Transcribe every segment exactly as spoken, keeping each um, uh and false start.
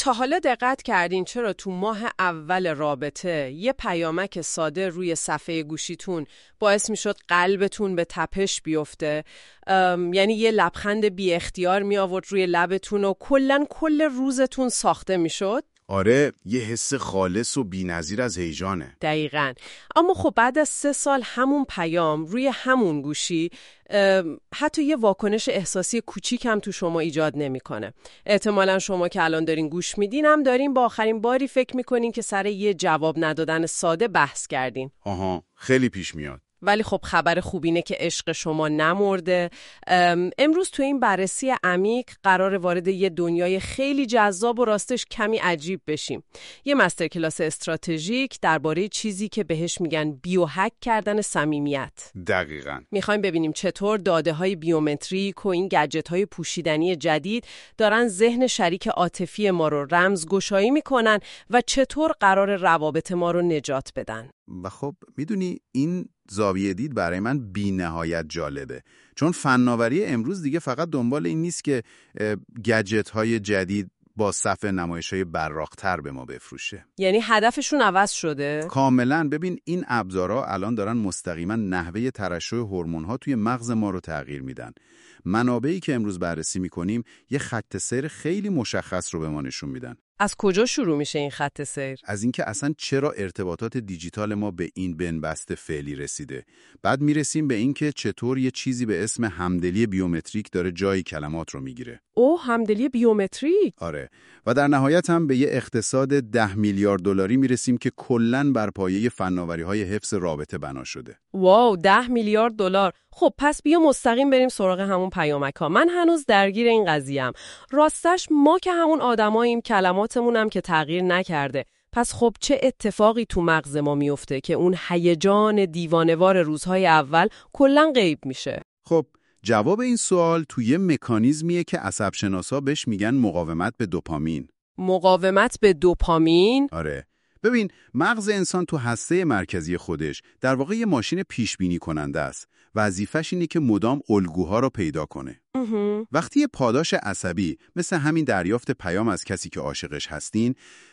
تا حالا دقت کردین چرا تو ماه اول رابطه یه پیامک ساده روی صفحه گوشیتون باعث میشد قلبتون به تپش بیفته؟ یعنی یه لبخند بی اختیار می آورد روی لبتون و کلن کل روزتون ساخته میشد؟ آره، یه حس خالص و بی‌نظیر از هیجانه. دقیقاً. اما خب بعد از سه سال همون پیام روی همون گوشی حتی یه واکنش احساسی کوچیک هم تو شما ایجاد نمیکنه. احتمالاً شما که الان دارین گوش میدین هم دارین با آخرین باری فکر میکنین که سر یه جواب ندادن ساده بحث کردین. آها، خیلی پیش میاد. ولی خب خبر خوب اینه که عشق شما نمرده. امروز تو این بررسی عمیق قرار وارد یه دنیای خیلی جذاب و راستش کمی عجیب بشیم. یه مستر کلاس استراتژیک درباره چیزی که بهش میگن بیوهک کردن صمیمیت. دقیقاً. میخوایم ببینیم چطور داده‌های بیومتریک و این گجت‌های پوشیدنی جدید دارن ذهن شریک عاطفی ما رو رمزگشایی میکنن و چطور قرار روابط ما رو نجات بدن. و خب میدونی این زاویه دید برای من بی نهایت جالبه، چون فناوری امروز دیگه فقط دنبال این نیست که گجت های جدید با صفحه نمایش های براق‌تر به ما بفروشه. یعنی هدفشون عوض شده؟ کاملا. ببین این ابزارها الان دارن مستقیما نحوه ترشح هورمون ها توی مغز ما رو تغییر میدن. منابعی که امروز بررسی میکنیم یه خط سیر خیلی مشخص رو به ما نشون میدن. از کجا شروع میشه این خط سیر؟ از اینکه اصلا چرا ارتباطات دیجیتال ما به این بنبست فعلی رسیده. بعد میرسیم به اینکه چطور یه چیزی به اسم همدلی بیومتریک داره جای کلمات رو میگیره. اوه، همدلی بیومتریک؟ آره. و در نهایت هم به یه اقتصاد ده میلیارد دلاری میرسیم که کلاً بر پایه فناوری‌های حفظ رابطه بنا شده. واو، ده میلیارد دلار. خب پس بیا مستقیم بریم سراغ همون پیامک‌ها. من هنوز درگیر این قضیه‌ام. راستش ما که همون آدماییم، کلماتمون هم که تغییر نکرده. پس خب چه اتفاقی تو مغز ما میفته که اون هیجان دیوانه‌وار روزهای اول کلاً غیب میشه؟ خب جواب این سوال توی مکانیزمیه که عصب‌شناسا بهش میگن مقاومت به دوپامین. مقاومت به دوپامین؟ آره. ببین مغز انسان تو هسته مرکزی خودش در واقع یه ماشین پیشبینی کننده است. وظیفش اینه که مدام الگوها رو پیدا کنه. امه. وقتی یه پاداش عصبی مثل همین دریافت پیام از کسی که عاشقش هستین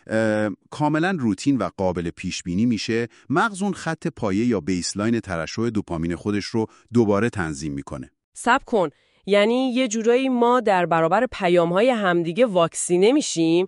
کاملا روتین و قابل پیشبینی میشه، مغز اون خط پایه یا بیسلاین ترشح دوپامین خودش رو دوباره تنظیم میکنه. صبر کن، یعنی یه جورایی ما در برابر پیام‌های همدیگه واکسینه میشیم؟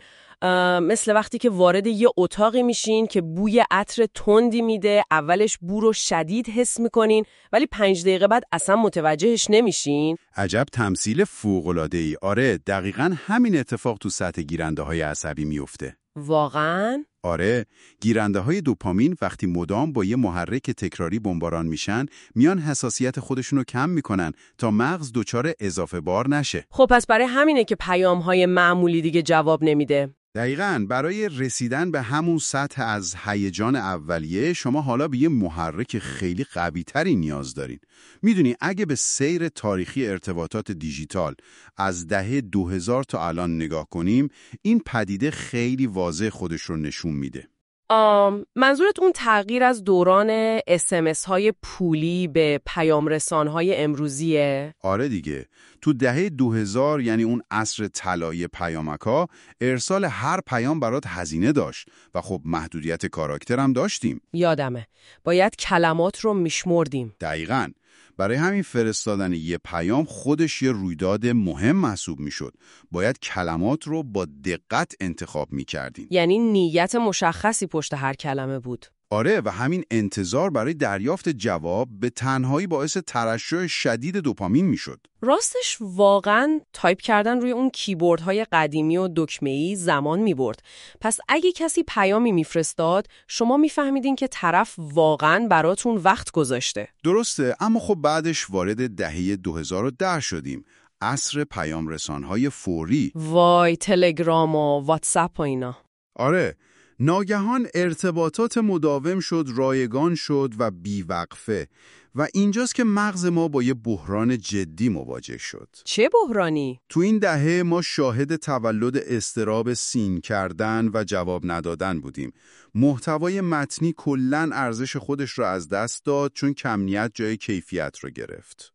مثل وقتی که وارد یه اتاقی میشین که بوی عطر تندی میده، اولش بو رو شدید حس میکنین ولی پنج دقیقه بعد اصلا متوجهش نمیشین. عجب تمثیل فوق‌العاده‌ای. آره دقیقاً همین اتفاق تو سطح گیرنده‌های عصبی میفته. واقعاً؟ آره، گیرنده‌های دوپامین وقتی مدام با یه محرک تکراری بمباران میشن، میان حساسیت خودشونو کم میکنن تا مغز دچار اضافه بار نشه. خب پس برای همینه که پیام‌های معمولی دیگه جواب نمیده. دقیقاً. برای رسیدن به همون سطح از هیجان اولیه شما حالا به یه محرک خیلی قوی‌تری نیاز دارین. میدونی اگه به سیر تاریخی ارتباطات دیجیتال از دهه دو هزار تا الان نگاه کنیم، این پدیده خیلی واضح خودش رو نشون میده. آم، منظورت اون تغییر از دوران اس ام اس های پولی به پیام رسان های امروزیه؟ آره دیگه. تو دهه دو هزار یعنی اون عصر طلایی پیامک‌ها، ارسال هر پیام برات هزینه داشت و خب محدودیت کاراکتر هم داشتیم. یادمه. باید کلمات رو میشمردیم. دقیقاً. برای همین فرستادن یه پیام خودش یه رویداد مهم محسوب میشد. باید کلمات رو با دقت انتخاب میکردیم. یعنی نیت مشخصی پشت هر کلمه بود. آره، و همین انتظار برای دریافت جواب به تنهایی باعث ترشح شدید دوپامین میشد. راستش واقعاً تایپ کردن روی اون کیبوردهای قدیمی و دکمه‌ای زمان میبرد. پس اگه کسی پیامی میفرستاد، شما میفهمیدین که طرف واقعاً براتون وقت گذاشته. درسته، اما خب بعدش وارد دهه دو هزار و ده شدیم. عصر پیام رسانهای فوری. وای، تلگرام و واتساپ و اینا. آره، ناگهان ارتباطات مداوم شد، رایگان شد و بیوقفه. و اینجاست که مغز ما با یه بحران جدی مواجه شد. چه بحرانی؟ تو این دهه ما شاهد تولد اضطراب سین کردن و جواب ندادن بودیم. محتوای متنی کلاً ارزش خودش رو از دست داد چون کمیت جای کیفیت رو گرفت.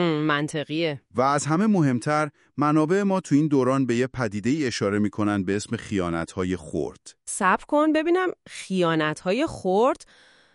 منطقیه. و از همه مهمتر منابع ما تو این دوران به یه پدیده‌ای اشاره می‌کنن به اسم خیانت‌های خرد. صبر کن ببینم، خیانت‌های خرد؟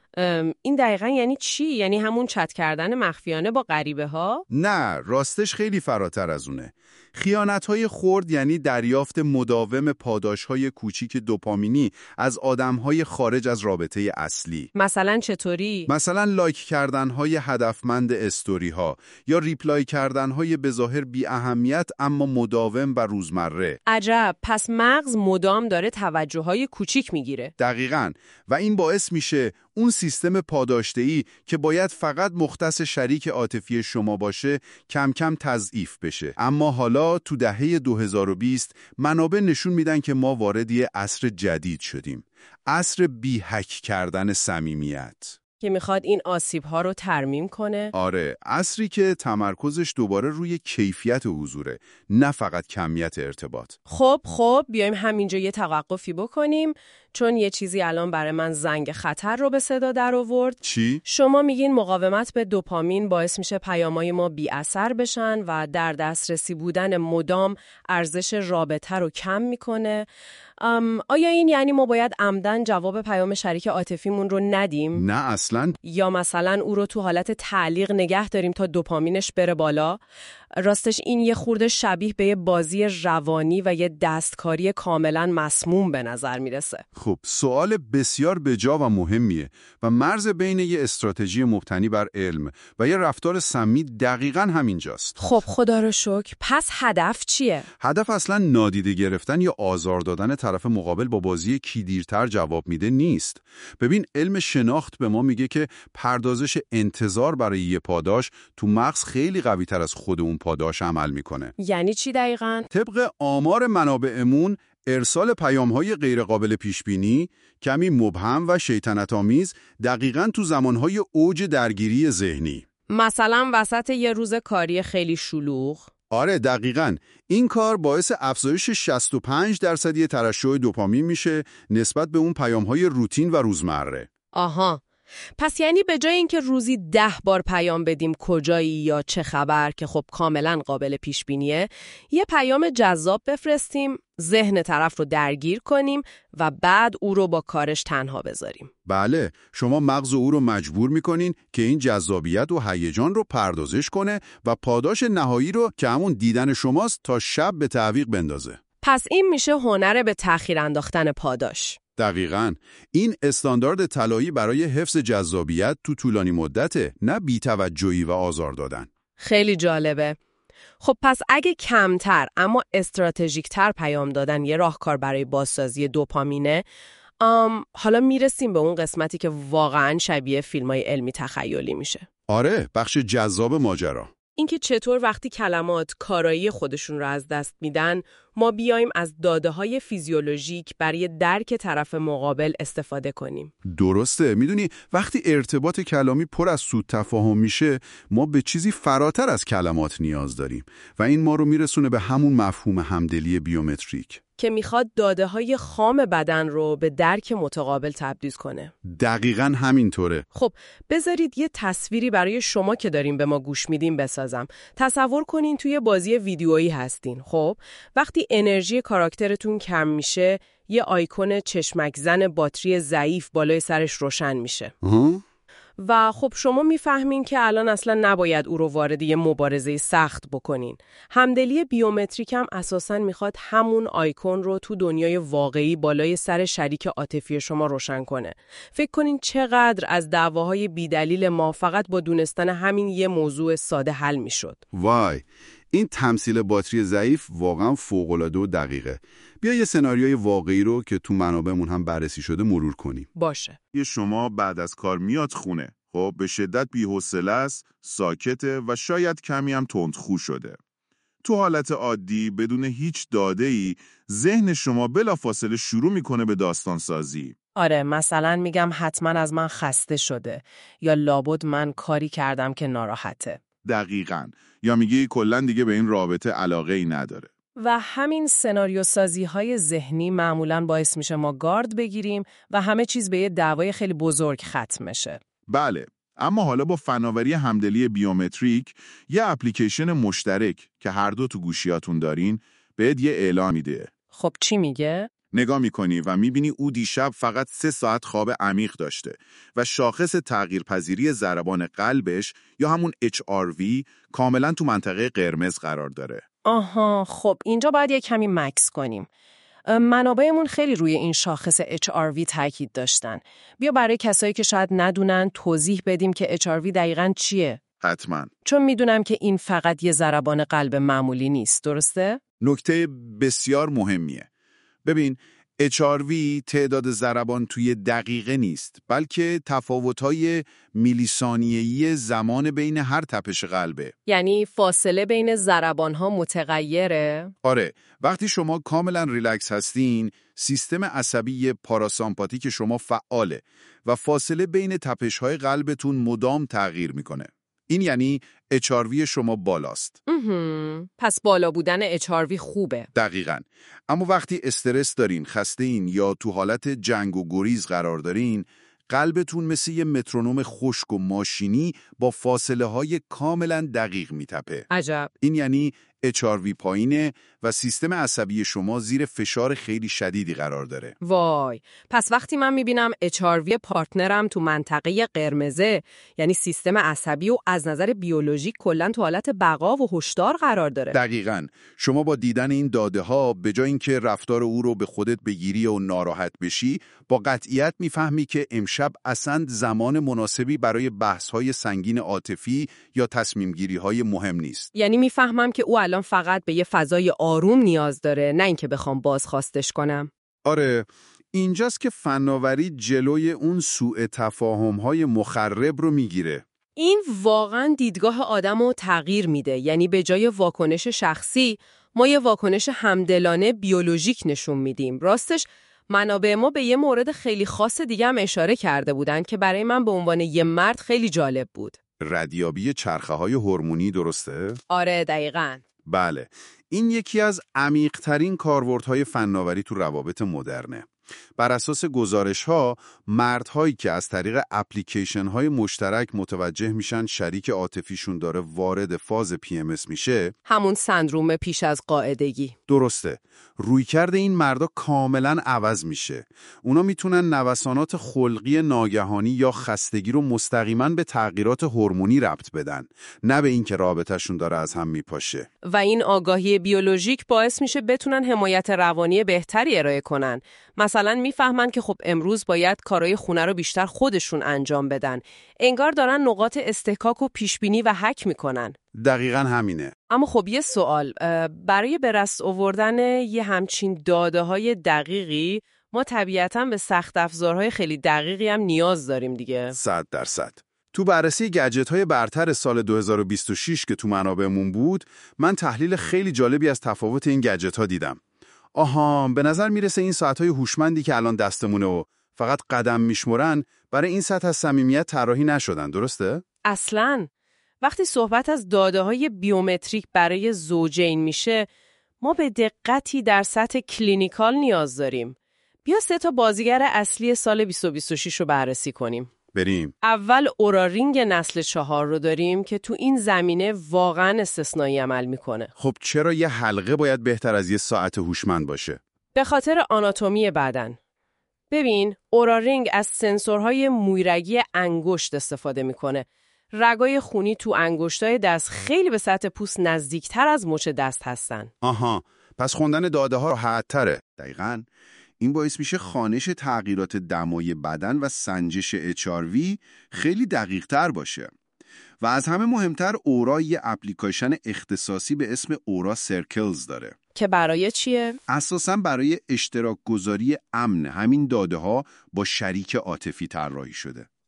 این دقیقاً یعنی چی؟ یعنی همون چت کردن مخفیانه با غریبه ها؟ نه، راستش خیلی فراتر از اونه. خیانت‌های خرد یعنی دریافت مداوم پاداش‌های کوچیک دوپامینی از آدم‌های خارج از رابطه اصلی. مثلا چطوری؟ مثلا لایک کردن‌های هدفمند استوری‌ها یا ریپلای کردن‌های بظاهر بی اهمیت اما مداوم و روزمره. عجب، پس مغز مدام داره توجه‌های کوچیک میگیره. دقیقاً، و این باعث میشه اون سیستم پاداشدهی که باید فقط مختص شریک عاطفی شما باشه کم کم تضعیف بشه. اما حالا تو دهه دو هزار و بیست منابع نشون میدن که ما وارد یه عصر جدید شدیم. عصر بی هک کردن صمیمیت که میخواد این آسیب‌ها رو ترمیم کنه. آره، عصری که تمرکزش دوباره روی کیفیت حضوره، نه فقط کمیت ارتباط. خب خب بیایم همینجا یه توقفی بکنیم، چون یه چیزی الان برای من زنگ خطر رو به صدا در آورد. چی؟ شما میگین مقاومت به دوپامین باعث میشه پیامای ما بی اثر بشن و در دسترسی بودن مدام ارزش رابطه رو کم میکنه. ام، آیا این یعنی ما باید عمدن جواب پیام شریک عاطفیمون رو ندیم؟ نه اصلاً. یا مثلا او رو تو حالت تعلیق نگه داریم تا دوپامینش بره بالا؟ راستش این یه خورده شبیه به یه بازی روانی و یه دستکاری کاملا مسموم به نظر میرسه. خب سوال بسیار بجا و مهمیه و مرز بین یه استراتژی مبتنی بر علم و یه رفتار سمی دقیقاً همینجاست. خب خدا رو شکر. پس هدف چیه؟ هدف اصلا نادیده گرفتن یا آزار دادن طرف مقابل با بازی کی دیرتر جواب میده نیست. ببین، علم شناخت به ما میگه که پردازش انتظار برای یه پاداش تو مغز خیلی قوی تر از خود اون پاداش عمل میکنه. یعنی چی دقیقاً؟ طبق آمار منابعمون ارسال پیام‌های غیرقابل پیشبینی، کمی مبهم و شیطنت‌آمیز دقیقاً تو زمانهای اوج درگیری ذهنی. مثلا وسط یه روز کاری خیلی شلوغ؟ آره دقیقاً. این کار باعث افزایش شصت و پنج درصدی ترشح دوپامین میشه نسبت به اون پیام‌های روتین و روزمره. آها. پس یعنی به جای اینکه روزی ده بار پیام بدیم کجایی یا چه خبر که خب کاملا قابل پیش بینیه، یه پیام جذاب بفرستیم، ذهن طرف رو درگیر کنیم و بعد او رو با کارش تنها بذاریم. بله، شما مغز او رو مجبور میکنین که این جذابیت و هیجان رو پردازش کنه و پاداش نهایی رو که همون دیدن شماست تا شب به تعویق بندازه. پس این میشه هنر به تأخیر انداختن پاداش. دقیقاً. این استاندارد طلایی برای حفظ جذابیت تو طولانی مدته، نه بی‌توجهی و آزار دادن. خیلی جالبه. خب پس اگه کمتر اما استراتژیک‌تر پیام دادن یه راهکار برای بازسازی دوپامینه، ام، حالا میرسیم به اون قسمتی که واقعاً شبیه فیلم‌های علمی تخیلی میشه. آره، بخش جذاب ماجرا. اینکه چطور وقتی کلمات کارایی خودشون رو از دست میدن، ما بیایم از داده‌های فیزیولوژیک برای درک طرف مقابل استفاده کنیم. درسته. میدونی وقتی ارتباط کلامی پر از سوء تفاهم میشه، ما به چیزی فراتر از کلمات نیاز داریم و این ما رو میرسونه به همون مفهوم همدلی بیومتریک که میخواد داده‌های خام بدن رو به درک متقابل تبدیل کنه. دقیقاً همینطوره. خب بذارید یه تصویری برای شما که داریم به ما گوش میدیم بسازم. تصور کنین توی بازی ویدیویی هستین. خب وقتی انرژی کاراکترتون کم میشه، یه آیکون چشمک زن باتری ضعیف بالای سرش روشن میشه. آه؟ و خب شما میفهمین که الان اصلا نباید او رو وارد یه مبارزه سخت بکنین. همدلی بیومتریک هم اساساً میخواد همون آیکون رو تو دنیای واقعی بالای سر شریک عاطفی شما روشن کنه. فکر کنین چقدر از دعواهای بیدلیل ما فقط با دونستن همین یه موضوع ساده حل میشد. وای، این تمثیل باتری ضعیف واقعا فوق‌العاده و دقیقه. بیا یه سناریوی واقعی رو که تو منابعمون هم بررسی شده مرور کنیم. باشه. یه شما بعد از کار میاد خونه. خب به شدت بی‌حوصله است، ساکته و شاید کمی هم تندخو شده. تو حالت عادی بدون هیچ داده‌ای ذهن شما بلافاصله شروع میکنه به داستان سازی. آره، مثلا میگم حتما از من خسته شده یا لابد من کاری کردم که ناراحته. دقیقاً. یا میگی کلاً دیگه به این رابطه علاقه ای نداره. و همین سناریو سازی های ذهنی معمولاً باعث میشه ما گارد بگیریم و همه چیز به یه دعوای خیلی بزرگ ختم میشه. بله. اما حالا با فناوری همدلی بیومتریک یه اپلیکیشن مشترک که هر دو تو گوشیاتون دارین بهت یه اعلام میده. خب چی میگه؟ نگاه میکنی و میبینی او دیشب فقط سه ساعت خواب عمیق داشته و شاخص تغییرپذیری ضربان قلبش یا همون اچ آر وی کاملا تو منطقه قرمز قرار داره. آها، خب اینجا باید یه کمی مکس کنیم. منابعمون خیلی روی این شاخص اچ آر وی تاکید داشتن. بیا برای کسایی که شاید ندونن توضیح بدیم که اچ آر وی دقیقاً چیه؟ حتما. چون میدونم که این فقط یه ضربان قلب معمولی نیست، درسته؟ نکته بسیار مهمیه. ببین، اچ آر وی تعداد ضربان توی دقیقه نیست، بلکه تفاوت‌های میلی‌ثانیه‌ای زمان بین هر تپش قلبه. یعنی فاصله بین ضربان‌ها متغیره؟ آره، وقتی شما کاملا ریلکس هستین، سیستم عصبی پاراسامپاتیک شما فعاله و فاصله بین تپش‌های قلبتون مدام تغییر میکنه. این یعنی اچ آر وی شما بالاست. پس بالا بودن اچ آر وی خوبه. دقیقاً. اما وقتی استرس دارین، خسته این یا تو حالت جنگ و گریز قرار دارین، قلبتون مثل یه مترونوم خشک و ماشینی با فاصله های کاملا دقیق میتپه. عجب. این یعنی اچ آر وی پایینه و سیستم عصبی شما زیر فشار خیلی شدیدی قرار داره. وای، پس وقتی من میبینم اچ آر وی پارتنرم تو منطقه قرمزه، یعنی سیستم عصبی و از نظر بیولوژیک کلاً تو حالت بقا و هشدار قرار داره. دقیقاً. شما با دیدن این داده ها به جای اینکه رفتار او رو به خودت بگیری و ناراحت بشی، با قطعیت میفهمی که امشب اصلاً زمان مناسبی برای بحث‌های سنگین عاطفی یا تصمیم‌گیری‌های مهم نیست. یعنی میفهمم که او الان فقط به یه فضای آروم نیاز داره، نه اینکه بخوام بازخواستش کنم. آره، اینجاست که فناوری جلوی اون سوء تفاهم‌های مخرب رو میگیره. این واقعاً دیدگاه آدمو تغییر میده. یعنی به جای واکنش شخصی، ما یه واکنش همدلانه بیولوژیک نشون میدیم. راستش منابع ما به یه مورد خیلی خاص دیگه هم اشاره کرده بودن که برای من به عنوان یه مرد خیلی جالب بود. ردیابی چرخه‌های هورمونی، درسته؟ آره، دقیقاً. بله. این یکی از عمیق‌ترین کاربردهای فناوری تو روابط مدرنه. بر اساس گزارش‌ها، مردهایی که از طریق اپلیکیشن‌های مشترک متوجه میشن شریک عاطفیشون داره وارد فاز پی ام اس میشه، همون سندروم پیش از قاعدگی. درسته. رویکرد این مردا کاملا عوض میشه. اونا میتونن نوسانات خلقی ناگهانی یا خستگی رو مستقیما به تغییرات هورمونی ربط بدن، نه به اینکه رابطه‌شون داره از هم میپاشه. و این آگاهی بیولوژیک باعث میشه بتونن حمایت روانی بهتری ارائه کنن. مثلا میفهمن که خب امروز باید کارهای خونه رو بیشتر خودشون انجام بدن. انگار دارن نقاط استحکاک و پیشبینی و حک میکنن. دقیقاً همینه. اما خب یه سوال، برای به دست آوردن یه همچین داده های دقیقی ما طبیعتاً به سخت افزارهای خیلی دقیقی هم نیاز داریم دیگه. صد درصد. تو بررسی گجت‌های برتر سال دو هزار و بیست و شش که تو منابعمون بود، من تحلیل خیلی جالبی از تفاوت این گجت‌ها دیدم. آها، به نظر میرسه این ساعت‌های هوشمندی که الان دستمونه و فقط قدم میشمرن برای این سطح از صمیمیت طراحی نشدن، درسته؟ اصلاً. وقتی صحبت از داده‌های بیومتریک برای زوجین میشه، ما به دقتی در سطح کلینیکال نیاز داریم. بیا سه تا بازیگر اصلی سال بیست و بیست و شش رو بررسی کنیم. بریم. اول اورارینگ نسل چهار رو داریم که تو این زمینه واقعاً استثنایی عمل میکنه. خب چرا یه حلقه باید بهتر از یه ساعت هوشمند باشه؟ به خاطر آناتومی بدن. ببین، اورارینگ از سنسورهای مویرگی انگشت استفاده میکنه. رگای خونی تو انگشتای دست خیلی به سطح پوست نزدیکتر از مچ دست هستن. آها، پس خوندن داده ها راحت‌تره. دقیقاً. این باعث میشه خوانش تغییرات دمای بدن و سنجش اچ آر وی خیلی دقیق تر باشه. و از همه مهمتر، اورا یه اپلیکیشن اختصاصی به اسم اورا سرکلز داره. که برای چیه؟ اساساً برای اشتراک گذاری امن همین داده ها با شریک عاطفی طراحی شده.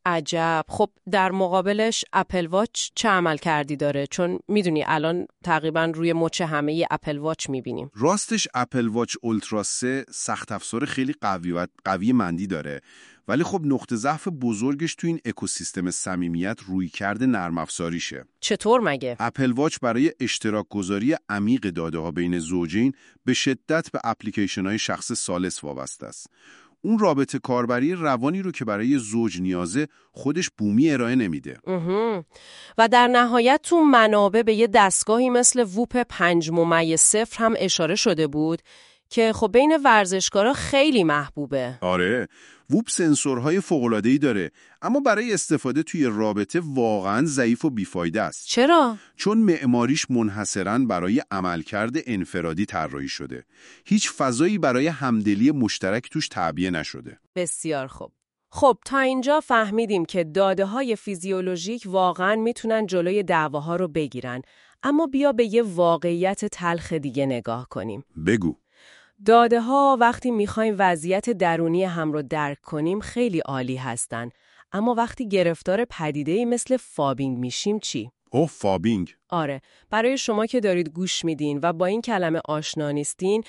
عجب. خب در مقابلش اپل واچ چه عمل کردی داره؟ چون میدونی الان تقریبا روی مچ همه اپل واچ میبینیم. راستش اپل واچ اولترا سه سخت افزار خیلی قوی و قوی مندی داره، ولی خب نقطه ضعف بزرگش تو این اکوسیستم صمیمیت رویکرد نرم افزاریشه. چطور مگه؟ اپل واچ برای اشتراک گذاری عمیق داده ها بین زوجین به شدت به اپلیکیشن های شخص ثالث وابسته است. اون رابطه کاربری روانی رو که برای زوج نیازه خودش بومی ارائه نمیده. و در نهایت تو منابع به یه دستگاهی مثل ووپ پنج ممیز صفر هم اشاره شده بود که خب بین ورزشکارا خیلی محبوبه. آره، ووپ سنسورهای فوق‌العاده‌ای داره، اما برای استفاده توی رابطه واقعاً ضعیف و بیفایده است. چرا؟ چون معماریش منحصراً برای عملکرد انفرادی طراحی شده. هیچ فضایی برای همدلی مشترک توش تعبیه نشده. بسیار خوب. خب تا اینجا فهمیدیم که داده‌های فیزیولوژیک واقعاً میتونن جلوی دعواها رو بگیرن، اما بیا به یه واقعیت تلخ دیگه نگاه کنیم. بگو. داده ها وقتی میخوایم وضعیت درونی هم رو درک کنیم خیلی عالی هستن، اما وقتی گرفتار پدیده‌ای مثل فابینگ میشیم چی؟ اوه فابینگ. آره، برای شما که دارید گوش میدین و با این کلمه آشنا نیستین،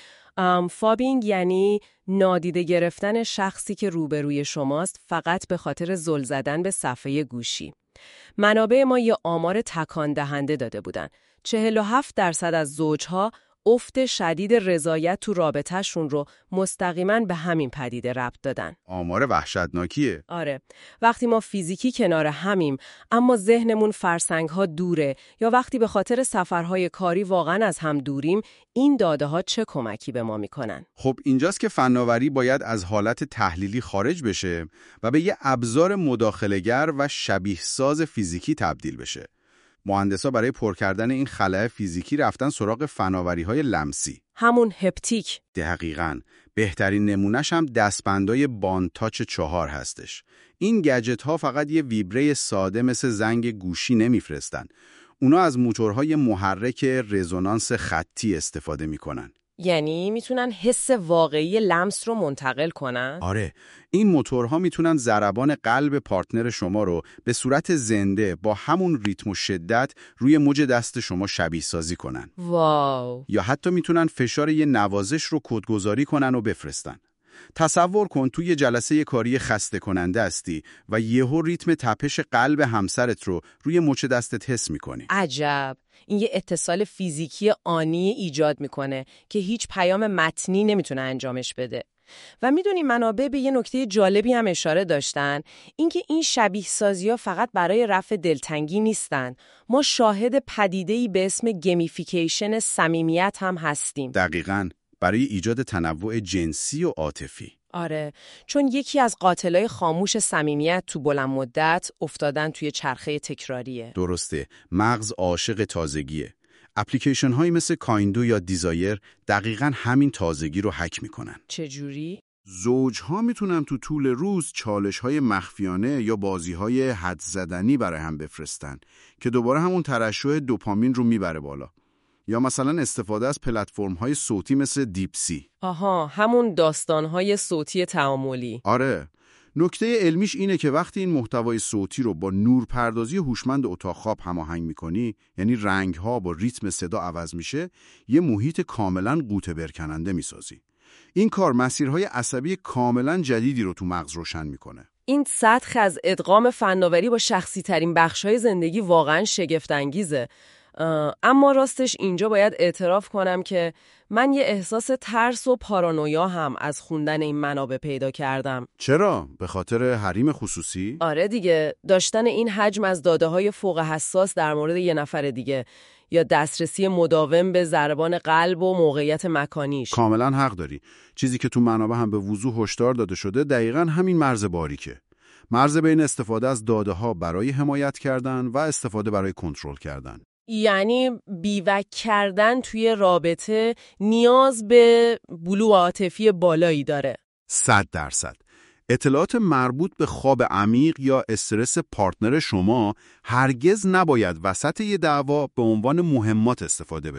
فابینگ یعنی نادیده گرفتن شخصی که روبروی شماست فقط به خاطر زل زدن به صفحه گوشی. منابع ما یه آمار تکان دهنده داده بودن. چهل و هفت درصد از زوجها افت شدید رضایت تو رابطه‌شون رو مستقیما به همین پدیده ربط دادن. آمار وحشتناکیه. آره، وقتی ما فیزیکی کنار همیم اما ذهنمون فرسنگ‌ها دوره، یا وقتی به خاطر سفرهای کاری واقعا از هم دوریم، این داده‌ها چه کمکی به ما میکنن؟ خب اینجاست که فناوری باید از حالت تحلیلی خارج بشه و به یه ابزار مداخله‌گر و شبیه ساز فیزیکی تبدیل بشه. مهندسا برای پر کردن این خلأ فیزیکی رفتن سراغ فناوری‌های لمسی. همون هپتیک. دقیقاً. بهترین نمونش هم دستبندای باند تاچ چهار هستش. این گجت ها فقط یه ویبره ساده مثل زنگ گوشی نمیفرستن. اونا از موتورهای محرک رزونانس خطی استفاده میکنن. یعنی میتونن حس واقعی لمس رو منتقل کنن؟ آره، این موتورها میتونن ضربان قلب پارتنر شما رو به صورت زنده با همون ریتم و شدت روی موج دست شما شبیه سازی کنن. واو. یا حتی میتونن فشار یه نوازش رو کدگذاری کنن و بفرستن. تصور کن توی یه جلسه کاری خسته کننده هستی و یهو ریتم تپش قلب همسرت رو روی مچ دستت حس میکنی. عجب. این یه اتصال فیزیکی آنی ایجاد میکنه که هیچ پیام متنی نمیتونه انجامش بده. و میدونی منابع به یه نکته جالبی هم اشاره داشتن، اینکه این شبیه سازی‌ها فقط برای رفع دلتنگی نیستن. ما شاهد پدیده‌ای به اسم گمیفیکیشن صمیمیت هم هستیم. دقیقاً، برای ایجاد تنوع جنسی و عاطفی. آره، چون یکی از قاتلای خاموش صمیمیت تو بلند مدت افتادن توی چرخه تکراریه. درسته، مغز عاشق تازگیه. اپلیکیشن هایی مثل کایندو یا دیزایر دقیقاً همین تازگی رو هک میکنن. چجوری؟ زوجها میتونن تو طول روز چالش های مخفیانه یا بازی های حد زدنی برای هم بفرستن که دوباره همون ترشح دوپامین رو میبره بالا. یا مثلا استفاده از پلتفرم‌های صوتی مثل دیپسی. آها، همون داستان‌های صوتی تعاملی. آره. نکته علمیش اینه که وقتی این محتوای صوتی رو با نورپردازی هوشمند اتاق خواب هماهنگ می‌کنی، یعنی رنگ‌ها با ریتم صدا عوض میشه، یه محیط کاملاً قوطه برکننده می‌سازی. این کار مسیرهای عصبی کاملاً جدیدی رو تو مغز روشن می‌کنه. این سطح از ادغام فناوری با شخصی‌ترین بخش‌های زندگی واقعاً شگفت‌انگیزه. اما راستش اینجا باید اعتراف کنم که من یه احساس ترس و پارانویا هم از خوندن این منابع پیدا کردم. چرا؟ به خاطر حریم خصوصی؟ آره دیگه، داشتن این حجم از داده‌های فوق حساس در مورد یه نفر دیگه، یا دسترسی مداوم به ضربان قلب و موقعیت مکانیش. کاملا حق داری. چیزی که تو منابع هم به وضوح هشدار داده شده دقیقاً همین مرز باریکه. مرز بین استفاده از داده‌ها برای حمایت کردن و استفاده برای کنترل کردن. یعنی بیوک کردن توی رابطه نیاز به بلوغ عاطفی بالایی داره. صد درصد. اطلاعات مربوط به خواب عمیق یا استرس پارتنر شما هرگز نباید وسط یه دعوا به عنوان مهمات استفاده بشه.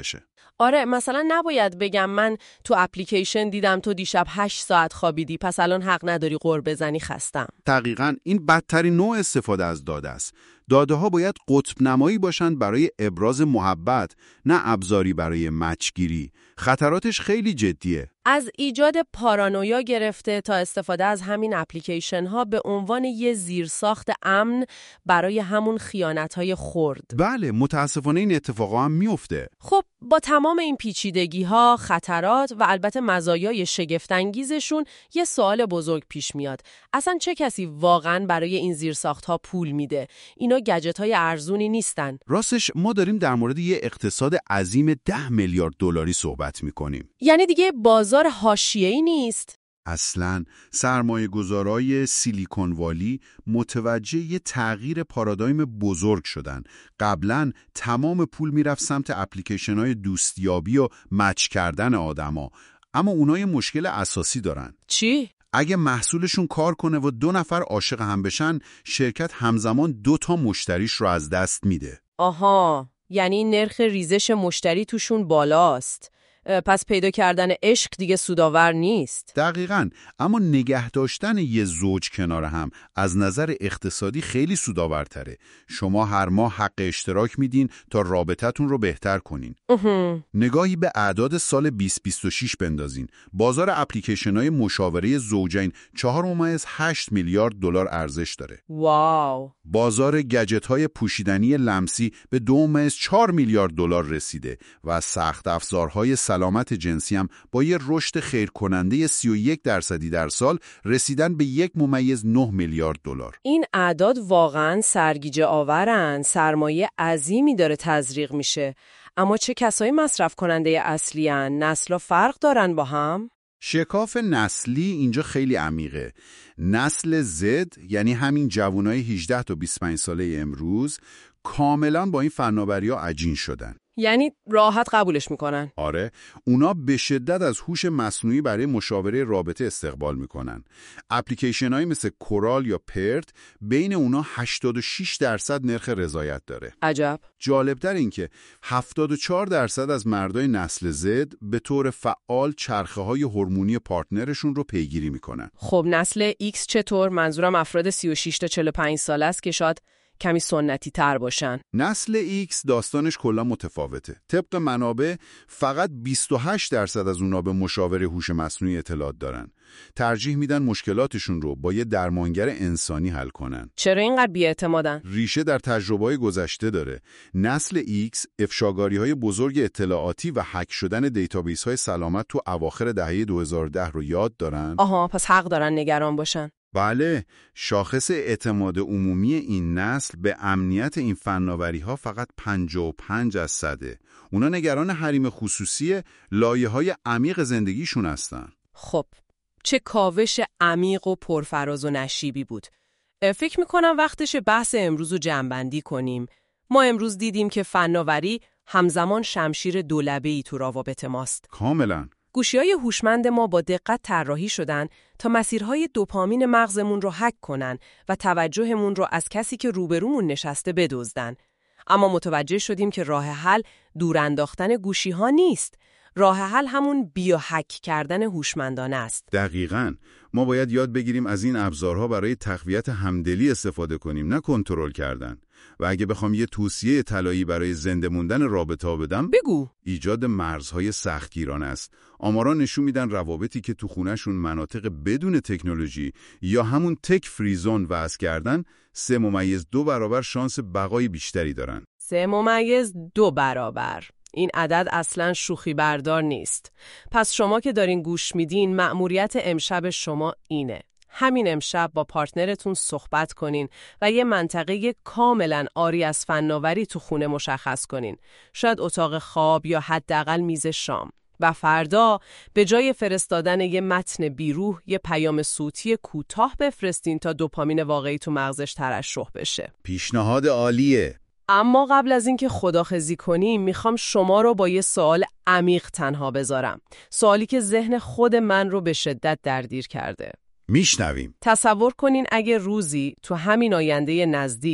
آره، مثلا نباید بگم من تو اپلیکیشن دیدم تو دیشب هشت ساعت خوابیدی پس الان حق نداری غر بزنی، خستم. دقیقاً این بدترین نوع استفاده از داده است. داده ها باید قطب نمایی باشند برای ابراز محبت، نه ابزاری برای مچگیری. خطراتش خیلی جدیه. از ایجاد پارانویا گرفته تا استفاده از همین اپلیکیشن ها به عنوان یه زیرساخت امن برای همون خیانت‌های خرد. بله، متاسفانه این اتفاقا هم میفته. خب با تمام این پیچیدگی ها، خطرات و البته مزایای شگفت‌انگیزشون یه سوال بزرگ پیش میاد. اصلا چه کسی واقعاً برای این زیرساخت ها پول میده؟ اینا گجت های ارزونی نیستن. راستش ما داریم در مورد یه اقتصاد عظیم ده میلیارد دلاری صحبت میکنیم. یعنی دیگه بازار حاشیه‌ای نیست. اصلاً سرمایه‌گذارای سیلیکون والی متوجه یه تغییر پارادایم بزرگ شدن. قبلاً تمام پول میرفت سمت اپلیکیشن‌های دوستیابی و مچ کردن آدما، اما اونها یه مشکل اساسی دارن. چی؟ اگه محصولشون کار کنه و دو نفر عاشق هم بشن، شرکت همزمان دو تا مشتریش رو از دست میده. آها، یعنی نرخ ریزش مشتری توشون بالاست. پس پیدا کردن عشق دیگه سودآور نیست. دقیقاً، اما نگه داشتن یه زوج کنار هم از نظر اقتصادی خیلی سودآورتره. شما هر ماه حق اشتراک میدین تا رابطتون رو بهتر کنین. اهم. نگاهی به اعداد سال بیست بیست و شش بندازین. بازار اپلیکیشن‌های مشاوره زوجین چهار ممیز هشت میلیارد دلار ارزش داره. واو. بازار گجت‌های پوشیدنی لمسی به دو ممیز چهار میلیارد دلار رسیده و سخت افزارهای سلامت جنسی هم با یه رشد خیرکننده سی و یک درصدی در سال رسیدن به یک ممیز نه میلیارد دلار. این اعداد واقعاً سرگیجه آورن. سرمایه عظیمی داره تزریق میشه. اما چه کسایی مصرف کننده اصلی هن؟ نسلا فرق دارن با هم؟ شکاف نسلی اینجا خیلی عمیقه. نسل زد، یعنی همین جوانای هجده تا بیست و پنج ساله امروز، کاملا با این فناوری‌ها عجین شدن. یعنی راحت قبولش میکنن. آره، اونا به شدت از هوش مصنوعی برای مشاوره رابطه استقبال میکنن. اپلیکیشن‌هایی مثل کورال یا پرت بین اونا هشتاد و شش درصد نرخ رضایت داره. عجب. جالبتر این که هفتاد و چهار درصد از مردای نسل زد به طور فعال چرخه‌های هورمونی پارتنرشون رو پیگیری میکنن. خب نسل ایکس چطور؟ منظورم افراد سی و شش تا چهل و پنج ساله است که شاید کمی سنتی تر باشن. نسل ایکس داستانش کلا متفاوته. طبق منابع فقط بیست و هشت درصد از اونا به مشاور هوش مصنوعی اطلاعات دارن. ترجیح میدن مشکلاتشون رو با یه درمانگر انسانی حل کنن. چرا اینقدر بی‌اعتمادن؟ ریشه در تجربه‌های گذشته داره. نسل ایکس افشاگاری‌های بزرگ اطلاعاتی و هک شدن دیتابیس‌های سلامت تو اواخر دهه دو هزار و ده رو یاد دارن. آها، پس حق دارن نگران باشن. بله، شاخص اعتماد عمومی این نسل به امنیت این فناوری‌ها فقط پنجاه و پنج از صده. اونا نگران حریم خصوصی لایه‌های عمیق زندگیشون هستن. خب، چه کاوش عمیق و پرفراز و نشیبی بود. فکر میکنم وقتش بحث امروز رو جمع‌بندی کنیم. ما امروز دیدیم که فناوری همزمان شمشیر دولبه‌ای تو روابط ماست. کاملاً. گوشی‌های هوشمند ما با دقت طراحی شدن تا مسیرهای دوپامین مغزمون رو هک کنن و توجهمون رو از کسی که روبرومون نشسته بدزدن. اما متوجه شدیم که راه حل دور انداختن گوشی‌ها نیست. راه حل همون بیو هک کردن هوشمندانه است. دقیقاً. ما باید یاد بگیریم از این ابزارها برای تقویت همدلی استفاده کنیم، نه کنترل کردن. و اگه بخوام یه توصیه طلایی برای زنده موندن رابطه‌ها بدم، بگو. ایجاد مرزهای سختگیرانه است. آمارا نشون میدن روابطی که تو خونه‌شون مناطق بدون تکنولوژی یا همون تک فری زون وضع کردن، سه ممیز دو برابر شانس بقای بیشتری دارن. سه ممیز دو برابر. این عدد اصلاً شوخی بردار نیست. پس شما که دارین گوش میدین، مأموریت امشب شما اینه. همین امشب با پارتنرتون صحبت کنین و یه منطقه کاملاً عاری از فناوری تو خونه مشخص کنین. شاید اتاق خواب یا حداقل میز شام. و فردا به جای فرستادن یه متن بیروح، یه پیام صوتی کوتاه بفرستین تا دوپامین واقعی تو مغزش ترشح بشه. پیشنهاد عالیه. اما قبل از اینکه خداحافظی کنیم، میخوام شما رو با یه سوال عمیق تنها بذارم. سوالی که ذهن خود من رو به شدت درگیر کرده. میشنویم. تصور کنین اگه روزی تو همین آینده نزدیک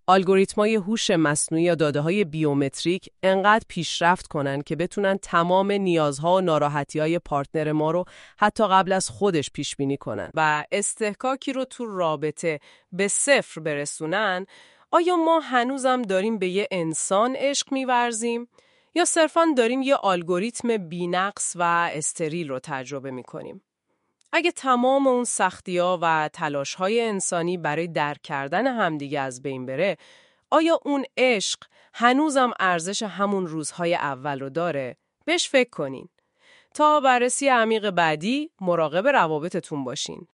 الگوریتم‌های هوش مصنوعی یا داده‌های بیومتریک انقدر پیشرفت کنن که بتونن تمام نیازها و ناراحتی‌های پارتنر ما رو حتی قبل از خودش پیش بینی کنن و استحکاکی رو تو رابطه به صفر برسونن. آیا ما هنوزم داریم به یه انسان عشق می‌ورزیم یا صرفاً داریم یه الگوریتم بی‌نقص و استریل رو تجربه می‌کنیم؟ اگه تمام اون سختی‌ها و تلاش‌های انسانی برای درک کردن همدیگه از بین بره، آیا اون عشق هنوزم ارزش همون روزهای اول رو داره؟ بهش فکر کنین. تا بررسی عمیق بعدی، مراقب روابطتون باشین.